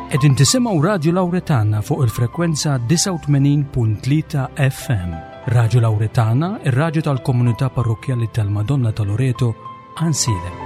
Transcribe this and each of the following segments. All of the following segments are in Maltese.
Qegħdin tisimgħu Radju Lawretana fuq il-frekwenza 89.3 FM. Radju Lawretana, ir-radju tal-Komunità Parrokjali tal-Madonna ta' Loreto, Ansilem.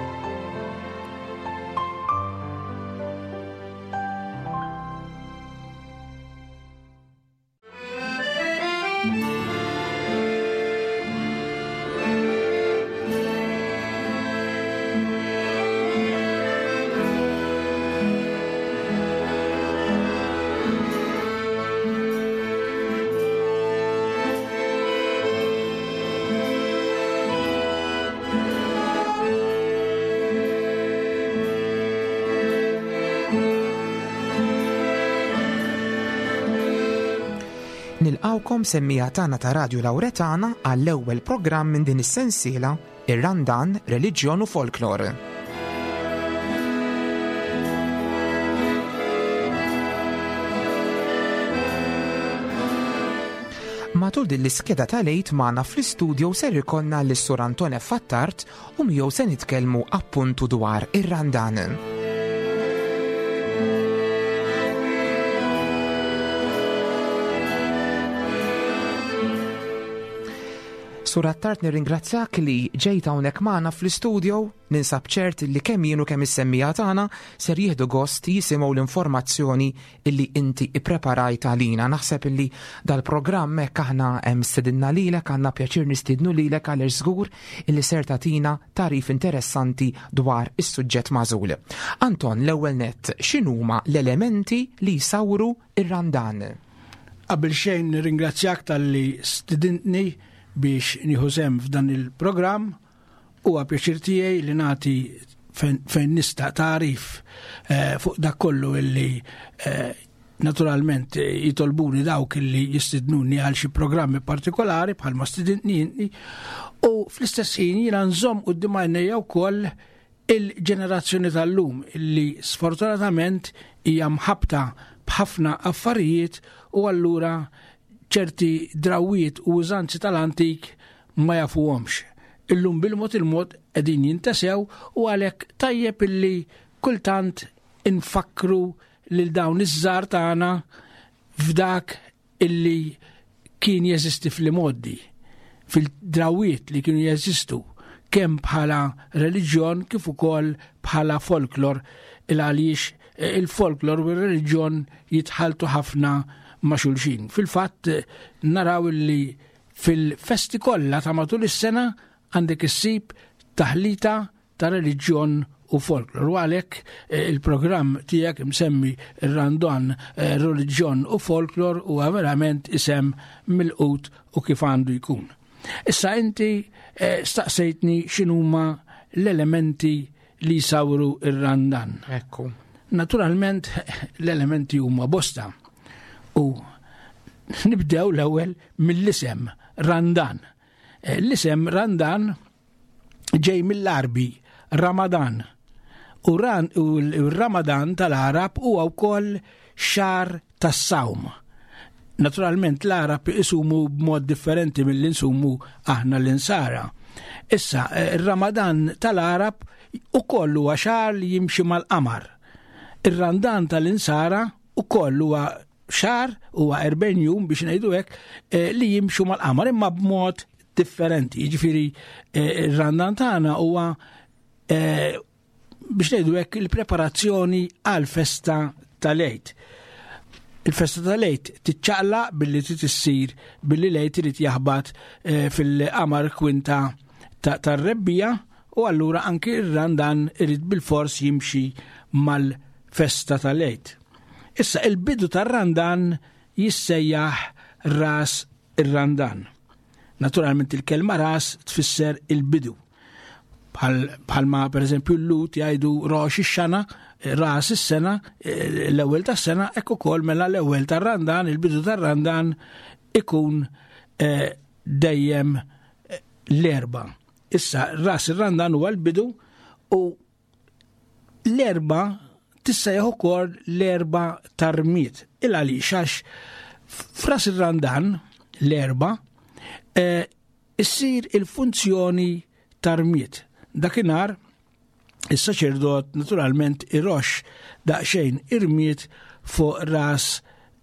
Nilqawkom semmija tagħna ta' Radju Lawretana għall-ewwel programm minn din is-sensiela Ir-Randan, Reliġjon u Folklore. Matul din l-iskeda tal-għid magħna fl-istudju ser ikollna lis-Sur Anton F. Fattart u miegħu se nitkellmu appuntu dwar ir-Randan. Sur Fattart, nirringrazzjak li ġejt hawnhekk magħna fl-istudju, ninsab ċert li kemm jien u kemm is-semmija tagħna ser jieħdu gost jisimgħu l-informazzjoni illi inti ippreparajt għalina. Naħseb illi dal-programm hekk aħna hemm stedinna lilek, għandna pjaċir nistiednu lilek għaliex żgur illi ser tagħtina tarif interessanti dwar is-suġġett magħżul. Anton, l-ewwel nett, x'inhuma l-elementi li jsawru ir-Randan? Qabel xejn nirringrazzjak talli stidintni biex nieħu sehem f'dan il-programm, huwa pjaċir tiegħi li nagħti fejn nista' tarif fuq dak kollu illi naturalment jitolbuni dawk illi jistidnuni għal xi programmi partikolari bħalma stidintni inti, u fl-istess ħin jiena nżomm quddiem għajnejja wkoll il-ġenerazzjoni tal-lum illi sfortunatament hija mħabbta b'ħafna affarijiet u allura ċerti drawiet u użanzi tal-antik ma jafuhomx. Illum bil-mod qegħdin jintesew u għalhekk tajjeb illi kultant infakru lil dawn iż-żgħar tagħna f'dak illi kien jeżisti fl-modi, fil-drawiet li kienu jeżistu kemm bħala reliġjon kif ukoll bħala folklor, għaliex il-folklor u r-reliġjon jitħaltu ħafna ma' xulxin. Fil-fatt naraw li fil-festi kollha ta' matul is-sena għandek issib taħlita ta' reliġjon u folklor. U għalhekk il-programm tiegħek msemmi Ir-Randan, Reliġjon u Folklor huwa verament isem milqut u kif għandu jkun. Issa inti staqsejtni x'inhuma l-elementi li jsawru ir-Randan. Ekku. Naturalment l-elementi huma bosta. U nibdew l-ewwel mill-isem Randan. L-isem Randan ġej mill-Arbi Ramadan. U r-Ramadan tal-Arab huwa wkoll xahar tas-sawm. Naturalment l-Arab isumu b'mod differenti mill-insumu aħna l-insara. Issa ir-Ramadan tal-Arab ukoll huwa xahar li jimxi mal-qamar. Ir-Randan tal-insara ukoll huwa xahar huwa 40 jum biex ngħidu hekk li jimxu mal-qamar imma b'mod differenti. Jiġifieri ir-Randan tagħna huwa biex ngħidu hekk il-preparazzjoni għal festa tal-Eid. Il-festa tal-Eid tiċċaqlaq billi tissir billi l-Eid irid jaħbad fil-qamar kwinta tar-rebbija u allura anke ir-Randan irid bil-fors jimxi mal-festa tal-Eid. Issa il-bidu tar-Randan jissejjaħ ras ir-Randan. Naturalment il-kelma ras tfisser il-bidu. Bħalma per eżempju l-lut jgħidu rox ix-xana, ras is-sena, l-ewwel tas-sena, hekk ukoll mela l-ewwel tar-Randan, il-bidu tar-Randan ikun dejjem l-erba'. Issa ras ir-Randan huwa l-bidu u l-erba' tissejjaħ ukoll l-erba' tar-rmiet. Għaliex għax f'ras ir-Randan l-erba' issir il-funzjoni tar-rmiet. Dakinhar is-saċerdot naturalment irox daqsxejn irmiet fuq ras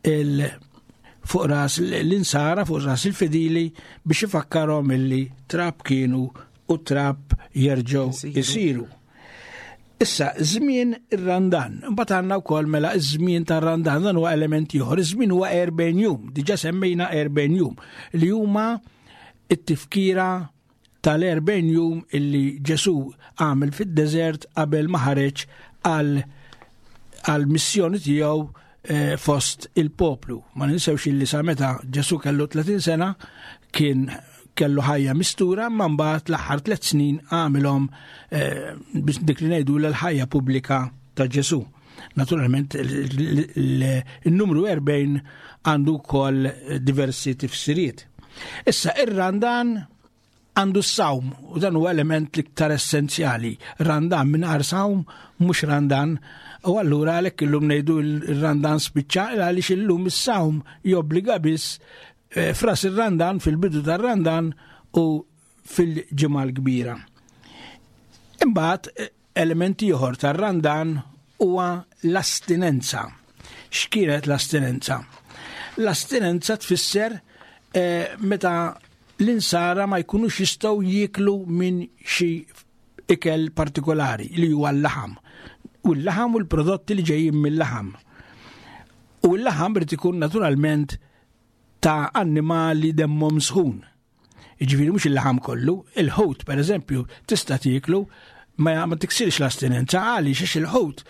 l-insara, fuq ras il-fedili biex ifakkarhom illi trab kienu u trab jerġgħu isiru. Issa, żmien ir-randan. Imbagħad għandna wkoll mela ż-żmien tar-randan dan huwa element ieħor. Iż-żmien huwa 40 jum, diġà semmejna 40 jum li huma t-tifkira tal-40 jum illi Ġesu għamel fid-deżert qabel ma ħareġ għal missjoni tiegħu fost il-poplu. Ma ninsewx illi sa meta Ġesu kellu 30 sena kellu ħajja mistura, ma mbagħad l-aħħar 3 snin għamilhom biex dik li ngħidu l-ħajja pubblika ta' Ġesu. Naturalment il-numru 40 għandu wkoll diversi tifsiriet. Issa ir-randan għandu s-sawm u dan huwa element l-iktar essenzjali. Randan mingħajr sawm mhux randan. U allura għalhekk illum ngħidu r-randan spiċċa għaliex illum is-sawm jobbliga biss fras ir-randan fil-bidu tar-randan u fil-ġimgħa l-kbira. Imbagħad elementi ieħor tar-randan huwa l-astinenza. X'kienet l-astinenza? L-astinenza tfisser meta l-insara ma jkunux jistgħu jieklu minn xi ikel partikolari li huwa l-laħam. U l-laħam u l-prodotti li ġejjin mill-laħam. U l-laħam irid ikun naturalment ta' annimali demmhom sħun. Jiġifieri mhux il-laħam kollu, il-ħut pereżempju tista' tieklu ma tiksirx l-astinenza għaliex għax il-ħut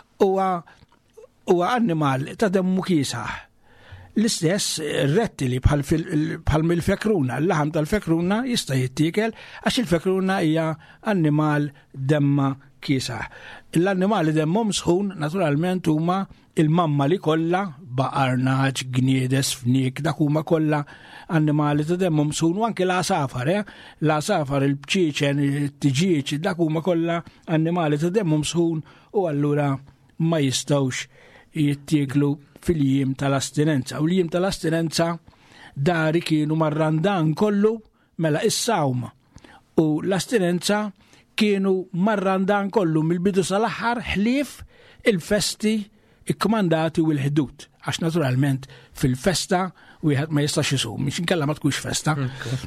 huwa annimal ta' demmu kiesaħ. L-istess rettili bħal mill-fekruna, l-laħam tal-fekruna jista' jittiekel għax il-fekruna hija annimal demma kiesaħ. L-annimali demmhom sħun naturalment huma il-mamma li kollha baqarnaġ, gniedes, fnik, dak huma kollha annimali ta' demmhom sħun u anke l-asafar, l-asafar, il-bċiċen, it-tiġiġ, dak huma kollha annimali ta' demmhom sħun u allura ma jistgħux jittieklu fil-jiem tal-astinenza. U l-jiem tal-astinenza dari kienu mar-randan kollu mela is-sawm u l-astinenza kienu mar-randan kollu mill-bidu sal-aħħar ħlief il-festi ikkmandati u l-ħdud. Għax naturalment fil-festa wieħed ma jistax isum, miex inkella ma tkunx festa.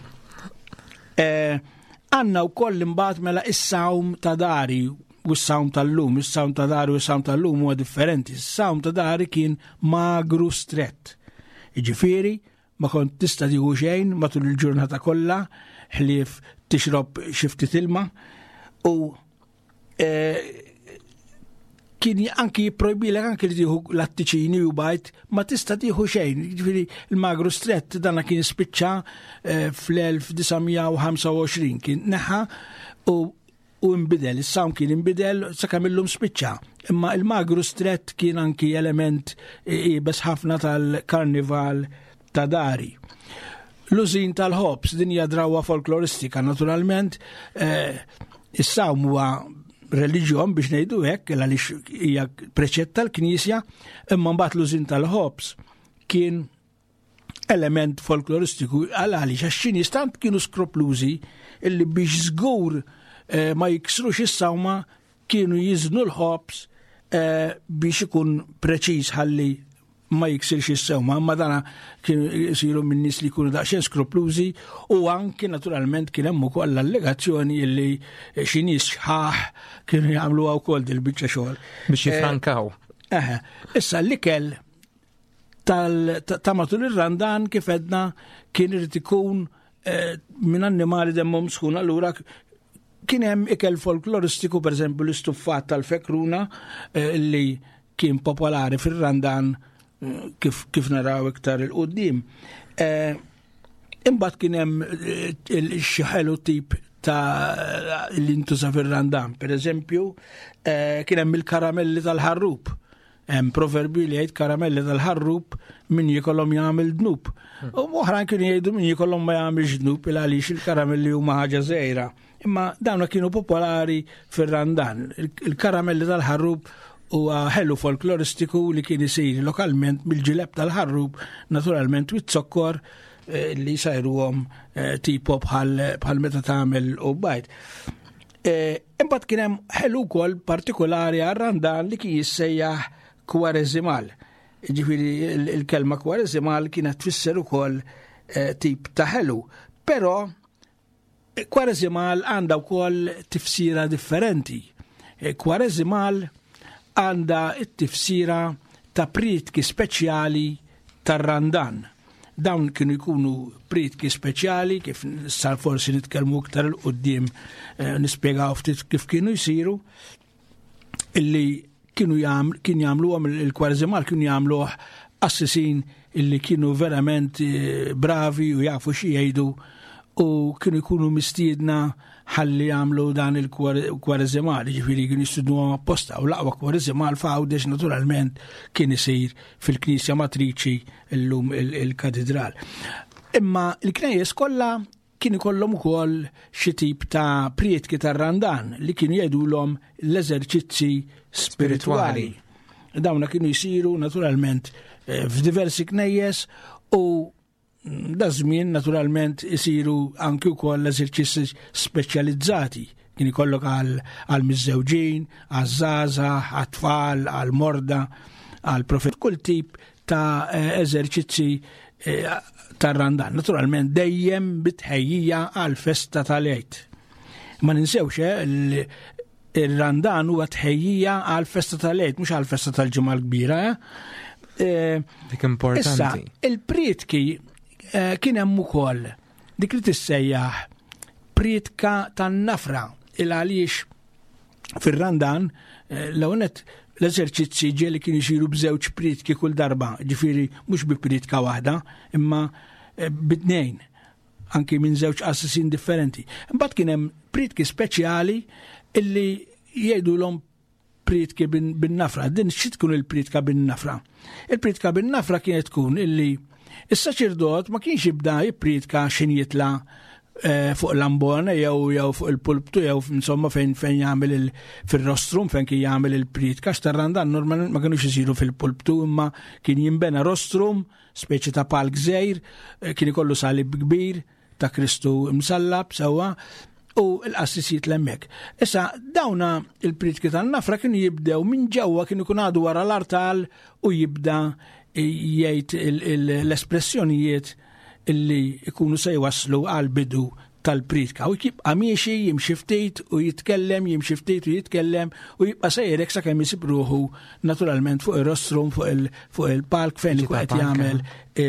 Għandna wkoll imbagħad mela is-sawm ta' dari u s-sawm tal-lum, is-sawm ta' dari u s-sawm tal-lum huwa differenti. Is-sawm ta' dari kien magru strett. Jiġifieri ma kont tista' tieħu xejn matul il-ġurnata kollha, ħlief tixrob xi ftit ilma u kien anki jipprojbilek anki li tieħu lattiċini u bajt ma tista' tieħu xejn. Jiġifieri il-magru strett dana kien spiċċa fl-1925 kien neħa u imbidel, is-sawm kien imbidel sakemm illum spiċċa. Imma il-magru strett kien anki element ibes ħafna tal-karnival ta' dari. L-użin tal-ħobs din hija drawwa folkloristika naturalment. Is-sawm huwa reliġjon biex ngħidu hekk għaliex hija preċett tal-Knisja, imma mbagħad l-użin tal-ħobs kien element folkloristiku għaliex għax-Ċiniż stant kienu skroplużi illi biex żgur ma jiksrux is-sawma kienu jiżnu l-ħobs biex ikun preċiż ħalli ma jiksirx is-sewma, ma dana kienu jisiru minn nies li jkunu daqsxejn skroplużi u anke naturalment kien hemm ukoll allegazzjoni li xi nies xħaħ kienu jagħmluha wkoll dil-biċċa xogħol biex jifrankaw. Issa l-ikel ta' matul ir-randan kif edna kien irid ikun minn annimali demmhom sħun. Allura kien hemm ikel folkloristiku pereżempju l-istuffat tal-fekruna li kien popolari fir-randan kif naraw iktar il-qudiem. Imbagħad kien hemm xi ħelu tip ta' li ntuża fir-randan. Pereżempju kien hemm il-karamelli tal-ħarrub. Hemm proverbi li jgħid karamelli tal-ħarrub min jikollhom jagħmel dnub. U oħrajn kienu jgħidu min jikollhom ma jagħmilx dnub għaliex il-karamelli huma ħaġa żgħira. Imma dawn kienu popolari fir-randan. Il-karamelli tal-ħarrub huwa ħellu folkloristiku li kien isir lokalment mill-ġileb tal-ħarrub naturalment wit-zokkor li jsajruhom tipo bħal meta tagħmel u bajt. Imbagħad kien hemm ħelu wkoll partikolari għar-Randan li kien jissejjaħ Kwareżimal. Ġifieri il-kelma Kwareżimal kienet tfisser ukoll tip ta' ħelu. Però Kwareżimal għandha wkoll tifsira differenti. Kwareżimal għandha t-tifsira ta' pritki speċjali tar-Randan. Dawn kienu jkunu pritki speċjali, kif sar forsi nitkellmu iktar l-qoddim nispjegaw ftit kif kienu jsiru, illi kien jagħmluhom il-Kwareżimal kienu jagħmluh assisin illi kienu verament bravi u jafu xi jgħidu u kienu jkunu mistiedna ħalli jagħmlu dan il-Kwareżimal, ġifieri kienu jistudnuhom apposta u l-aqwa Kwareżimal f'Għawdex naturalment kien isir fil-Knisja Matriċi llum il-Katedral. Imma l-knejjes kollha kien ikollhom ukoll xi tip ta' prietki tar-Randan li kienu jgħidulhom l-eżerċizzi spiritwali. Dawna kienu jsiru naturalment f'diversi knejjes u da żmien naturalment isiru anki wkoll eżerċizzi speċjalizzati. Kien ikollok għal miż-żewġin, għaż-żgħażagħ, għat-tfal, għal morda, għal profet, kull tip ta' eżerċizzi tar-Randan. Naturalment dejjem bitħejjija għal festa tal-Eid. Ma ninsewx il-Randan huwa tħejjija għal festa tal-Eid, mhux għal festa tal-Ġimgħa l-Kbira. Dik importanti. Issa, il-prietki kien hemm ukoll dik li tissejjaħ prietka tan-nafra il għaliex fir-Randan l-ewwel l-eżerċizzi ġieli kienu jsiru b'żewġ prietki kull darba, ġifieri mhux bi prietka waħda, imma b'tnejn anki minn żewġ assisin differenti. Imbagħad kien hemm prietki speċjali illi jgħidulhom prietki bin-nafra. Din xi tkun il-prietka bin-nafra? Il-prietka bin-nafra kienet tkun illi is-saċerdot ma kienx jibda jipprietka x'in jitla fuq l-ambona jew fuq il-pulptu jew insomma fejn jagħmel fir-rostrum fejn kien jagħmel il-prietka. X'tar-Randan normalment ma kinux isiru fil-pulptu imma kien jinbena rostrum speċi ta' palk żgħir, kien ikollu salib kbir ta' Kristu msallab sewwa u l-qassisit l-hemmhekk. Issa dawna il-prietki tan-nafra kienu jibdew minn ġewwa kienu jkun għadu wara l-artal u jibda jgħid l-espressjonijiet illi ikunu se jwasslu għal bidu tal-prietka u jibqa' miexi jimxi ftit u jitkellem u jibqa' sejrek sakemm isib ruħu naturalment fuq ir-rostrum fuq il-palk fejn qed jagħmel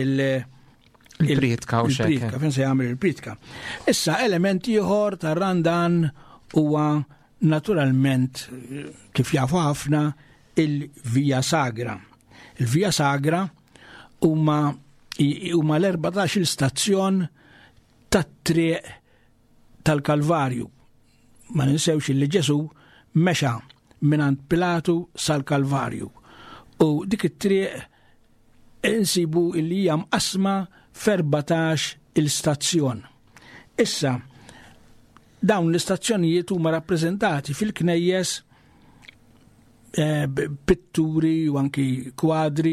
il-prietka u xekk. Fejn se jagħmel il-prietka. Issa element ieħor tar-Randan huwa naturalment kif jafu ħafna il-Via Sagra. Il-Via Sagra huma l-14 stazzjon tat-triq tal-Kalvarju. Ma ninsewx li Ġesu mexa mingħand Pilatu sal-Kalvarju. U dik it-triq insibu illi hija mqasma f'14 il-stazzjon. Issa dawn l-istazzjonijiet huma rappreżentati fil-knejjes pitturi u anki kwadri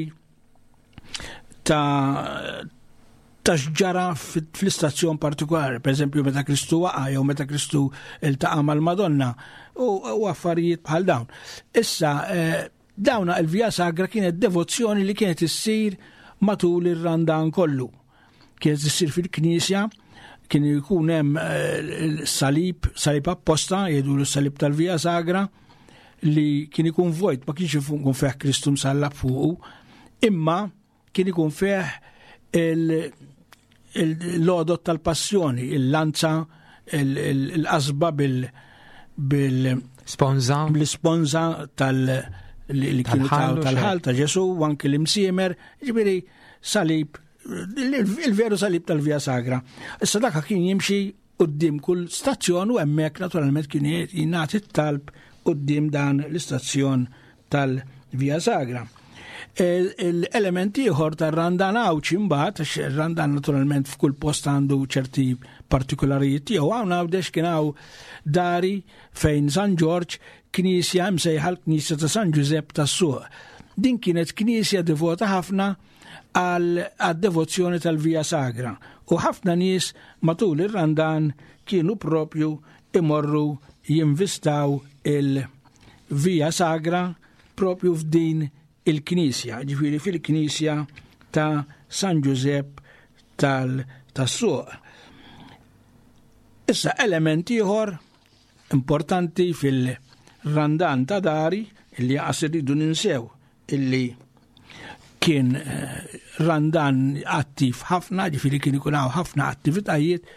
ta' xġara fl-istazzjon partikolari, per eżempju meta Kristu waqa' jew meta Kristu iltaqa' mal-Madonna u affarijiet bħal dawn. Issa dawna il-Via Sagra kienet devozzjoni li kienet issir matul ir-Randan kollu. Kienet issir fil-Knisja, kien jkun hemm salib apposta, jgħidu l-salib tal-Via Sagra li kien ikun vojt, ma kienx ikun fih Kristu msallab fuqu, imma kien ikun fih l-odot tal-passjoni, il-lanza, il-qasba bil-sponza tal-ħal ta' Ġesu u anke l-imsiemer, ġifieri salib, il-veru salib tal-Via Sagra. Issa dak kien jimxi quddiem kull stazzjon u hemmhekk naturalment kien jingħati t-talb quddiem dan l-istazzjon tal-Via Sagra. L-elementi ieħor tar-Randan għawċ imbagħad għax ir-Randan naturalment f'kull post għandu ċerti partikolarijiet tiegħu. Hawn għawdex kien hawn dari fejn San Ġorġ knisja msejħa l-Knisja ta' San Ġusepp tas-Suq. Din kienet knisja devota ħafna għad-devozzjoni tal-Via Sagra u ħafna nies matul ir-Randan kienu propju imorru jinvistaw il-Via Sagra propju f'din il-Knisja, ġifieri fil-Knisja ta' San Giuseppe tas-Suq. Issa element ieħor importanti fil-randan ta' Dari illi jaqas irridu ninsew illi kien randan attiv ħafna, ġifieri kien ikun hawn ħafna attivitajiet,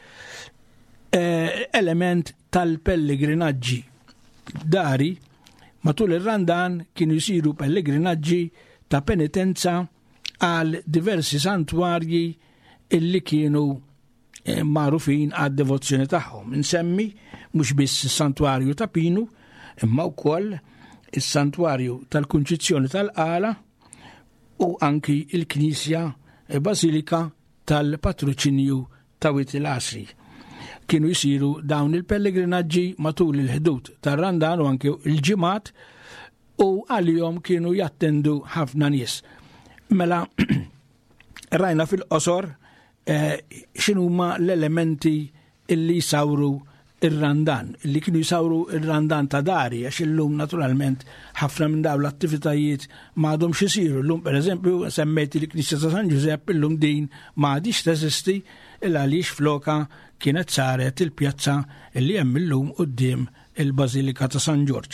element tal-pellegrinaġġi Dari matul ir-randan kienu jsiru pellegrinaġġi ta' penitenza għal diversi santwarji illi kienu magħrufin għad-devozzjoni tagħhom. Insemmi mhux biss is-santwarju ta' Pinu, imma wkoll is-santwarju tal-Kunċizzjoni tal-Qala u anki il-Knisja Basilika tal-Patroċinju ta' Witil Asri. Kienu jsiru dawn il-pellegrinaġġi matul il-ħdud tar-randan u anke il-ġimgħat u għalihom kienu jattendu ħafna nies. Mela rajna fil-qosor x'inhuma l-elementi illi jsawru ir-randan, illi kienu jsawru ir-randan ta' Dari, għax illum naturalment ħafna minn dawn l-attivitajiet m'għadhomx isiru. Llum pereżempju semmejt il-Knisja ta' San Giuseppe, illum din m'għadix teżisti illa għaliex floka kienet saret il-pjazza illi hemm illum quddiem il-Bażilika ta' San Ġorġ.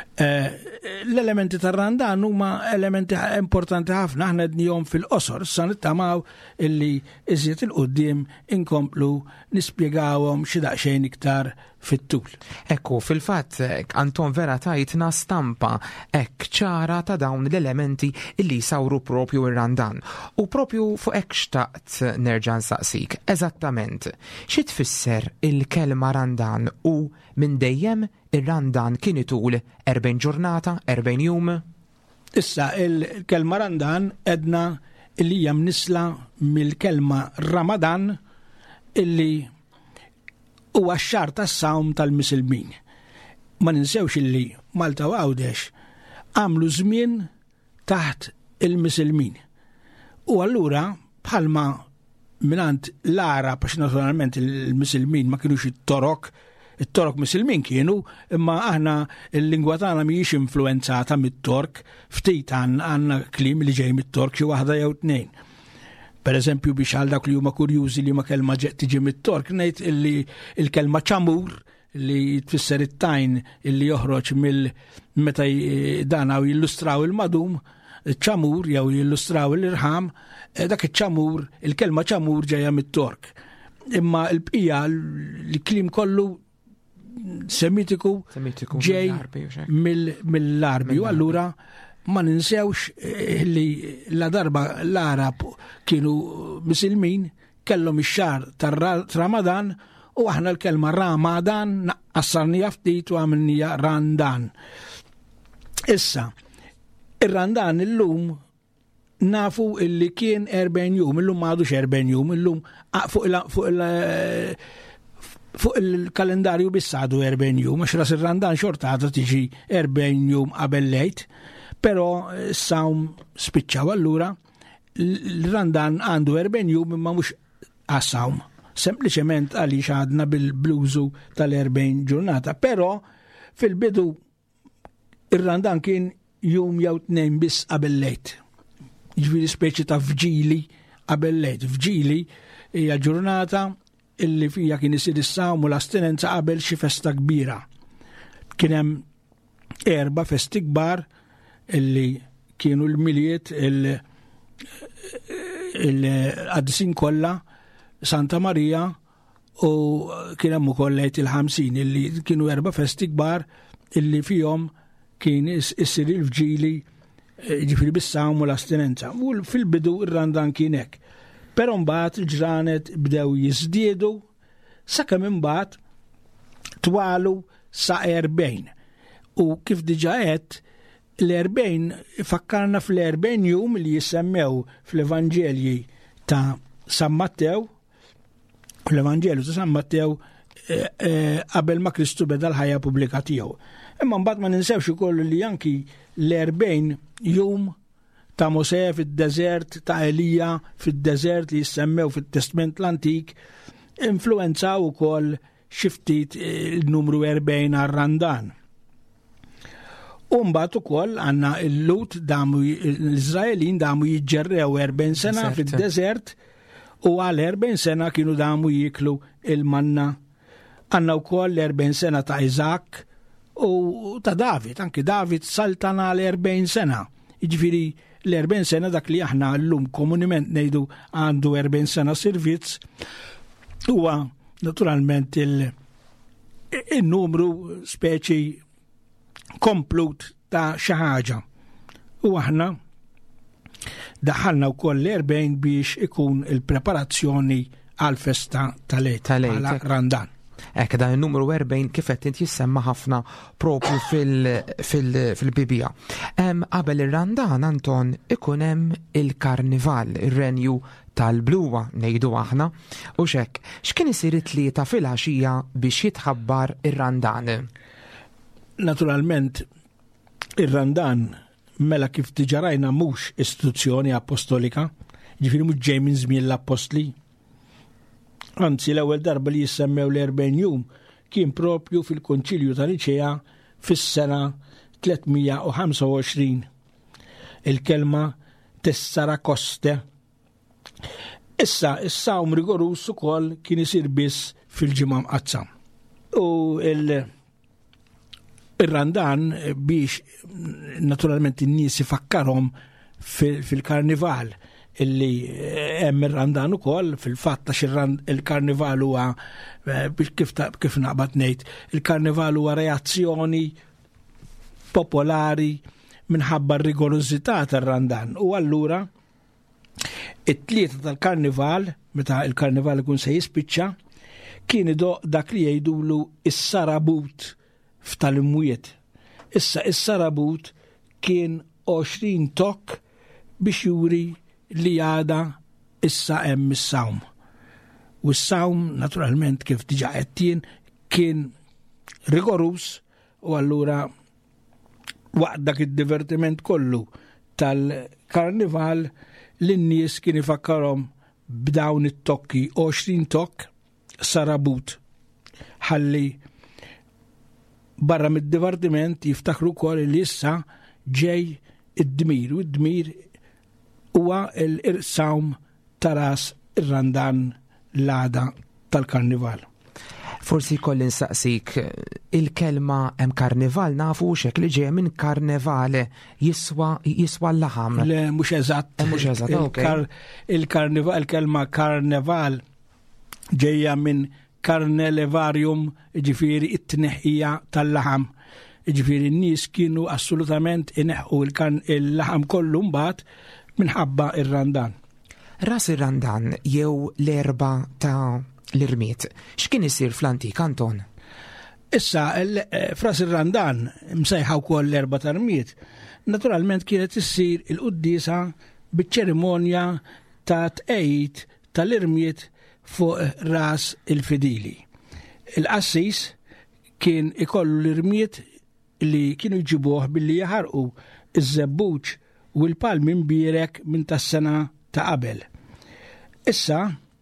L-elementi tar-randan huma elementi importanti ħafna, aħna dnihom fil-qosor, sa nittamaw illi iżjed il-qudiem inkomplu nispjegawhom xi daqsxejn iktar fit-tul. Ekku, fil-fatt Anton vera tajtna stampa hekk ċara ta' dawn l-elementi illi jsawru propju ir-randan. U propju fuq hekk xtaqt nerġa' nsaqsik, eżattament, xi tfisser il-kelma randan u minn dejjem ir-randan kien itul 40 ġurnata, 40 jum? Issa il-kelma randan edna illi hija mnisla mill-kelma Ramadan illi huwa x-xahar tas-sawm tal-Misilmin. Ma ninsewx illi Malta u Għawdex għamlu żmien taħt il-Misilmin. U allura bħalma minant l-Arab, għax naturalment il-Misilmin ma kienux it-torok Misilmin kienu, imma aħna il-lingwa tagħna mhijiex influenzata mit-Tork, ftit għandna kliem li ġej mit-Tork xi waħda jew tnejn. Pereżempju biex għal dak li huma kurjużi li ma kelma tiġi mit-Tork, ngħid illi il-kelma ċamur li tfisser it-tajn illi joħroġ meta danaw jillustraw il-madum, ċamur jew jillustraw il-irħam, dak iċ-ċamur, il-kelma ċamur ġejja mit-Tork. Imma l-bqija l-kliem kollu semitiku ġej mill-Arbi. U allura ma ninsewx li la darba l-Arab kienu Misilmin kellhom ix-xahar tar-Ramadan u aħna l-kelma Ramadan naqqassarnija ftit u għamilnija Randan. Issa, ir-Randan illum nafu illi kien 40 jum, illum m'għadux 40 jum, illum fuq il-kalendarju bissadu 40 jum, għax ras ir-Randan xortata tiġi 40 jum qabel lejt, però s-sawm spiċċaw allura l-Randan għandu 40 jum imma mhux għas-sawm, sempliċement għaliex għadna bil-bluzu tal-40 ġurnata, però fil-bidu ir-Randan kien jum jew tnejn biss qabel lejt. Ġifieri speċi ta' fġili qabel lejt. Fġili hija ġurnata illi fija kien isir is-sawm u l-astinenza qabel xi festa kbira. Kien hemm 4 festi kbar illi kienu l-miliet il-qaddisin kollha Santa Marija u kien hemm ukoll lejt il-50 illi kienu 4 festi kbar illi fihom kien isir il-fġili ġifieri bis-sawm u l-astinenza. U fil-bidu ir-Randan kien hekk. Però mbagħad il-ġranet bdew jiżdiedu sakemm imbagħad twalu sa 40. U kif diġà qed l-40 fakkarna fl-40 jum li jisemmew fl-Evanġelji ta' San Mattew, l-Evanġelju ta' San Mattew qabel ma Kristu beda l-ħajja pubblika tiegħu. Imma mbagħad ma ninsewx ukoll li anki l-40 jum ta' Mosè fid-deżert, ta' Elija fid-deżert li jissemmew fit-Testament l-Antik, influenzaw ukoll xiftit il-numru 40 għal-Randan. Mbagħad ukoll għandna l-Lut l-Iżraelin damu jiġġerrew 40 sena fid-deżert u għal 40 sena kienu damu jiklu il-manna. Għandna wkoll l-40 sena ta' Isaac u ta' David, anki David saltana għal 40 sena. Jiġifieri l-40 sena dak li aħna llum komuniment ngħidu għandu 40 sena servizz huwa naturalment il-numru speċi komplut ta' xi ħaġa. U aħna daħħalna wkoll l-40 biex ikun il-preparazzjoni għal festa tal-Eid bħala Randan. Dan il-numru 40 kifet inti jissemma ħafna propju fil-Bibija. Qabel ir-Randan Anton ikun hemm il-Karnival, ir-renju tal-bluwa ngħidu aħna, u x'hekk x'kien isir it-tlieta fil-għaxija biex jitħabbar ir-Randan. Naturalment, ir-Randan mela kif tiġarajna mhux istituzzjoni apostolika, ġifieri mhux ġej minn żmien l-apostli. Anzi, l-ewwel darba li jissemmew l-40 jum kien propju fil-Konċilju ta' Niċea fis-sena 325. Il-kelma Tessarakoste. Issa, is-sawm rigorus ukoll kien isir biss fil-ġimgħa mqazza. U ir-Randan biex naturalment in-nies ifakkarhom fil-Karnival illi hemm ir-Randan ukoll fil-fatt għax il-Karnival huwa kif naqbad ngħid, il-Karnival huwa reazzjoni popolari minħabba r-rigorożità tar-Randan. U allura it-tlieta tal-Karnival, meta il-Karnival ikun se jispiċċa, kien idoq dak li jgħidulu is-Sarabut f'tal-imwiet. Issa is-Sarabut kien 20 tok biex juri li għada issa hemm is-sawm. U s-sawm naturalment kif diġà qedtin kien rigorus u allura waqt dak id-divertiment kollu tal-Karnival l-nies kien ifakkarhom b'dawn it-tokki 20 tok Sarabut ħalli barra mid-divartiment jiftakru wkoll li issa ġej id-dmir u d-dmir huwa l-irsawm ta' ras ir-Randan l-għada tal-Karnival. Forsi kolli nsaqsik il-kelma hemm Karnival nafu xek li ġej minn Karnevale jiswa l-laħam. Le mhux eżatt. Mhux eżatt, il-Karnival, il-kelma Karneval ġejja minn Karnelevarium, ġifiri it-tneħħija tal-laħam. Ġifiri n-nies kienu assolutament ineħħu il-laħam kollu mbagħad minħabba ir-Randan. Ras ir-Randan jew l-erba ta' l-irmiet, x'kien isir fl-antik Anton? Issa, f'ras ir-Randan msejħa wkoll l-erba ta' irmiet, naturalment kienet issir il-qudiesa biċ-ċerimonja ta' tqejjid tal-irmiet fuq ras il-fidili. Il-qassis kien ikollu l-irmiet li kienu jġibuh billi jaħarqu iż-żebbuġ u l-palm imbierek minn tas-sena ta' qabel. Issa,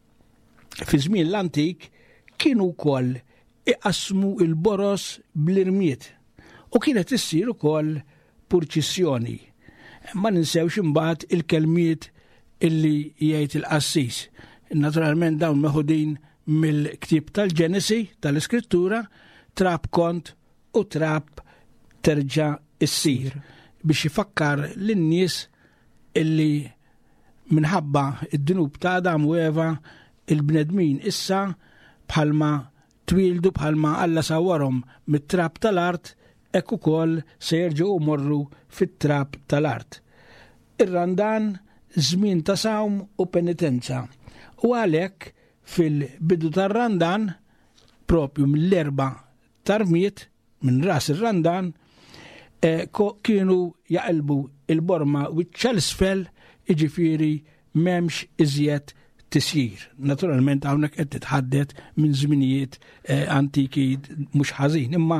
fi żmien l-antik, kienu wkoll iqasmu il-boros bl-irmiet u kienet issir ukoll purċissjoni. Ma ninsewx imbagħad il-kelmiet illi jgħid il-qassis. Naturalment dawn meħudin mill-ktib tal-Ġenesi tal-Iskrittura, trab kont u trab terġa' issir biex jifakkar lin-nies illi minħabba id-dnub ta' Adam u Eva il-bnedmin issa bħalma twildu bħalma Alla sawwarhom mit-trab tal-art hekk ukoll se jerġgħu morru fit-trab tal-art. Ir-Randan żmien ta' sawm u penitenza. U għalhekk fil-bidu tar-Randan propju mill-erba tarmiet minn ras ir-Randan kienu jaqilbu il-borma wiċċa l-isfel, jiġifieri m'hemmx iżjed tisjir. Naturalment hawnhekk qed titħaddet minn żminijiet antiki mhux ħażin, imma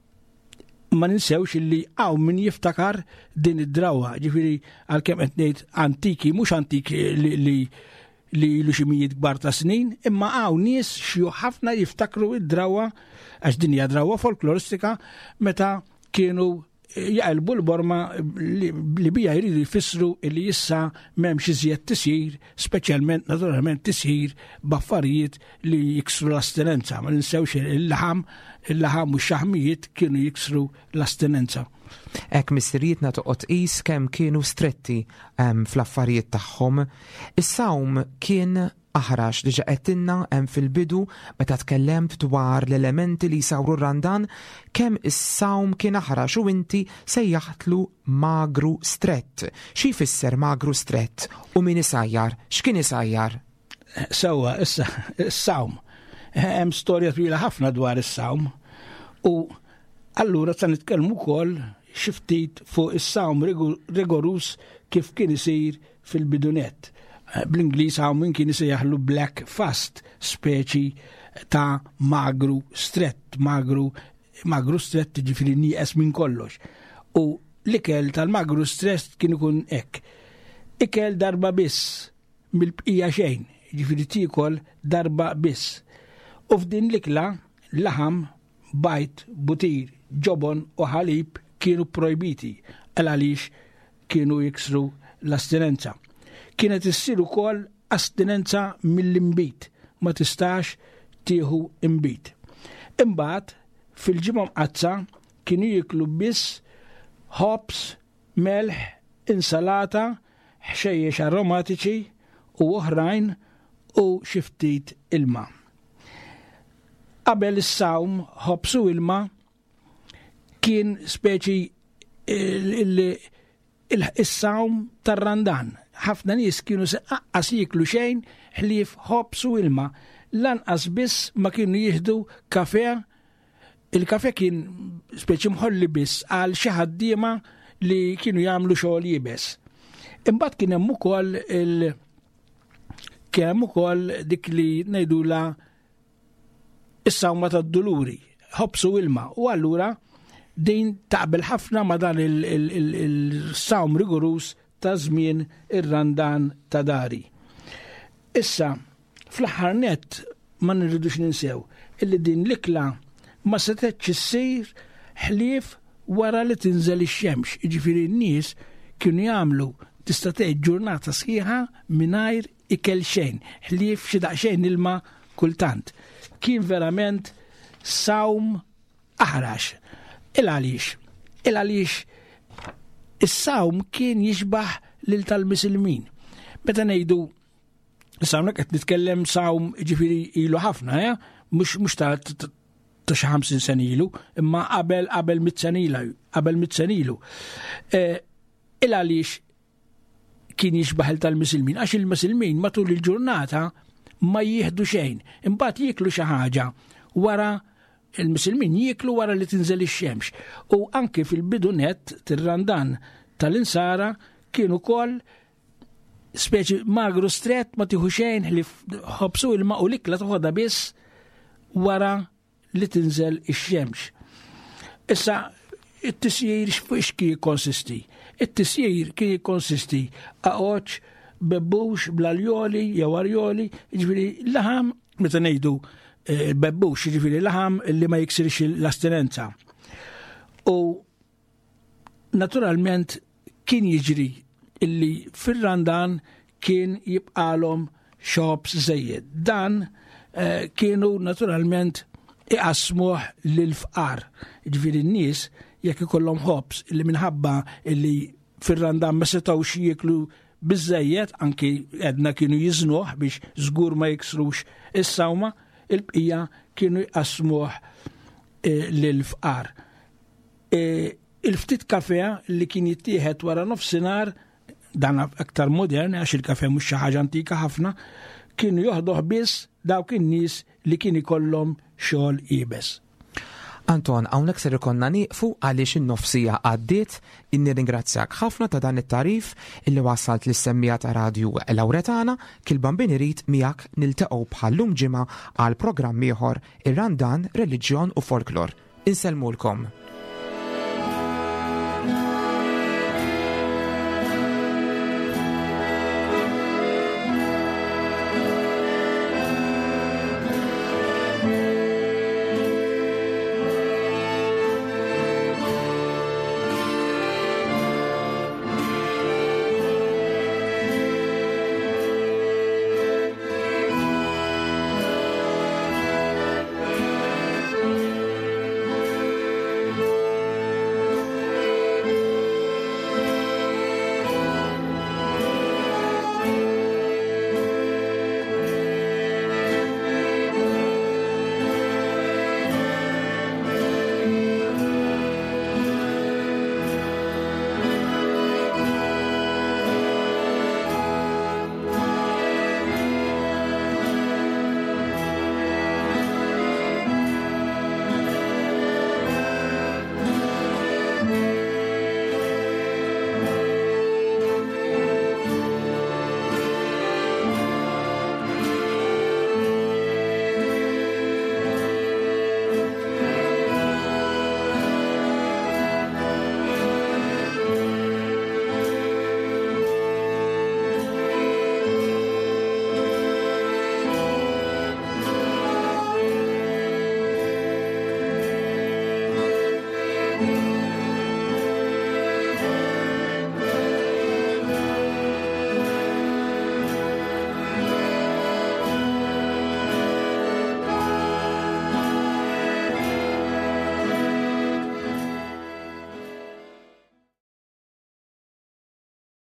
ma ninsewx illi hawn min jiftakar din id-drawwa, ġifieri għalkemm qed ngħid antiki mhux antiki li li ilu xi mijiet kbar ta' snin, imma hawn nies xi ħafna jiftakru id-drawwa għax din hija drawwa folkloristika meta kienu jaqilbu l-borma li bija jridu jfissru li issa m'hemmx iżjed tisir, speċjalment naturalment tisir b'affarijiet li jiksru l-astinenza. Ma ninsewx il-laħam u x-xaħmijiet kienu jiksru l-astinenza. Ek missirietna toqgħod qis kemm kienu stretti fl-affarijiet tagħhom. Is-sawm kien aħrax diġa qedtilna hemm fil-bidu meta tkellemt dwar l-elementi li jsawru r-randan kemm is-sawm kien aħrax u inti sejjaħtlu magru strett. Xi jfisser magru strett u min isajjar? X'kien isajjar? Sewwa issa is-sawm. Hemm storja twila ħafna dwar is-sawm u allura ta' nitkellmu wkoll xi ftit fuq is-sawm rigorus kif kien isir fil-bidunet. Bl-Ingliż hawn min kien isejjaħlu black fast, speċi ta' magru strett, magru strett ġifieri nieqes minn kollox. U l-ikel tal-magru strett kien ikun hekk. Ikel darba biss mill-bqija xejn, ġifieri tiekol darba biss. U f'din l-ikla laħam, bajt, butir, ġobon u ħalib kienu projbiti għaliex kienu jiksru l-astinenza. Kienet issir ukoll astinenza mill-imbit, ma tistax tieħu imbit. Imbagħad fil-ġimgħa mqazza kienu jiklu biss ħobs, melħ, insalata, ħxejjex aromatiċi u oħrajn u xi ftit ilma. Qabel is-sawm ħobs u ilma kien speċi is-sawm tar-randan. Ħafna nies kienu aqqas jiklu xejn ħlief ħobs u ilma. Lanqas biss ma kienu jieħdu kafè. Il-kafè kien speċi mħolli biss għal xi ħaddiema li kienu jagħmlu xogħol jibes. Imbagħad kien hemm ukoll dik li ngħidula is-sawma tad-duluri, ħobs u ilma. U allura din taqbel ħafna ma dan il-sawm rigorus ta' żmien ir-randan ta' dari. Issa, fl-aħħar nett ma nirridux ninsew illi din l-ikla ma setgħetx issir ħlief wara li tinżel ix-xemx. Jiġifieri n-nies kienu jagħmlu tista' tgħid ġurnata sħiħa mingħajr ikel xejn, ħlief xi daqsxejn ilma kultant. Kien verament sawm aħrax. Il-għaliex is-sawm kien jixbaħ lil tal-Misilmin. Meta ngħidu is-sawm qed nitkellem sawm ġifieri ilu ħafna, mhux ta' xi 50 sen ilu, imma qabel 100 sen ilu. Il-għaliex kien jixbaħ lil tal-Misilmin għax il-Misilmin matul il-ġurnata ma jieħdu xejn. Imbagħad jieklu xi ħaġa wara il-Misilmin jieklu wara li tinżel ix-xemx. U anke fil-bidunet tir-randan tal-insara kienu ukoll speċi magru strett ma tieħu xejn li ħobsu ilma u l-ikla toħodha biss wara li tinżel ix-xemx. Issa it-tisjir x'kien jikkonsisti? It-tisjir kien jikkonsisti aqgħodx bebbux bl-aljoli jew arjoli, jiġifieri laħam meta ngħidu bebbux, jiġifieri laħam li ma jiksirx l-astinenza. U naturalment kien jiġri illi fir-randan kien jibqalhom xobs żejjed. Dan kienu naturalment iqasmuh lil-fqar. Jiġifieri n-nies jekk ikollhom ħobs illi minħabba illi fir-randan ma setgħux jieklu biżżejjed anki għedna kienu jiżnuh biex żgur ma jiksrux is-sawma, il-bqija kienu jqasmuh lil-fqar. Il-ftit kafè li kien jittieħed wara nofsinhar dan aktar modern għax il-kafè mhux xi ħaġa antika ħafna, kienu joħdoh biss dawk in-nies li kien ikollhom xogħol ibes. Anton, hawnhekk ser ikonna nieqfu għaliex in-nofsija għaddiet, nirringrazzjak ħafna ta' dan it-tarif illi wassalt lis-semmija ta' Radju Lawretana kil bambin irid miegħek niltaqgħu bħallum ġimgħa għal programm ieħor ir-randan, reliġjon u folklor. Insellmulkom.